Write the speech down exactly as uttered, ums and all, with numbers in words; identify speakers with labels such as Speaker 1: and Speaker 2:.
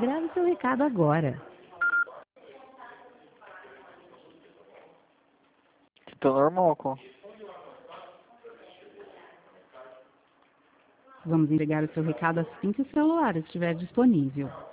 Speaker 1: Grave seu recado agora.
Speaker 2: Tá normal, com.
Speaker 1: Vamos entregar o seu recado assim que o celular estiver disponível.